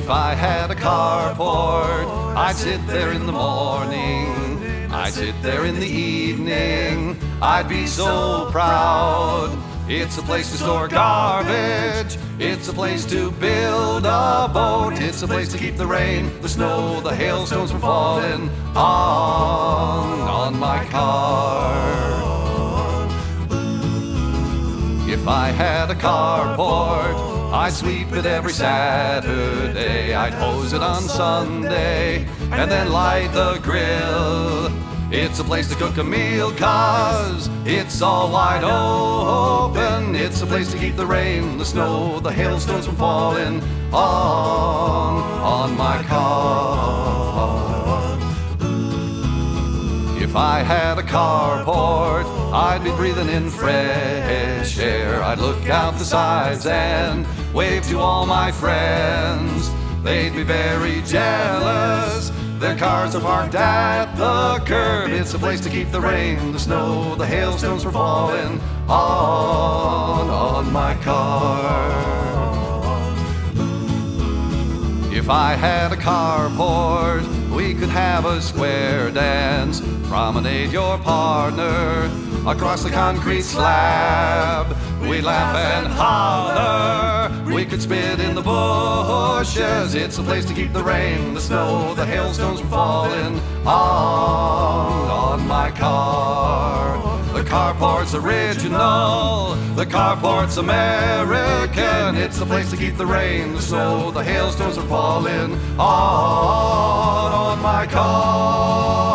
If I had a carport, I'd sit there in the morning, I'd sit there in the evening, I'd be so proud. It's a place to store garbage, it's a place to build a boat, it's a place to keep the rain, the snow, the hailstones from falling on my car. If I had a carport, I'd sweep it every Saturday, I'd hose it on Sunday, and then light the grill. It's a place to cook a meal, 'cause it's all wide open. It's a place to keep the rain, the snow, the hailstones from falling on my car. If I had a carport, I'd be breathing in fresh air. I'd look out the sides and wave to all my friends. They'd be very jealous. Their cars are parked at the curb. It's a place to keep the rain, the snow, the hailstones from falling on my car. If I had a carport, we could have a square dance, promenade your partner across the concrete slab. We'd laugh and holler, we could spit in the bushes. It's a place to keep the rain, the snow, the hailstones from falling on my car. The carport's original, the carport's American. It's a place to keep the rain, the snow, the hailstones from falling on my car.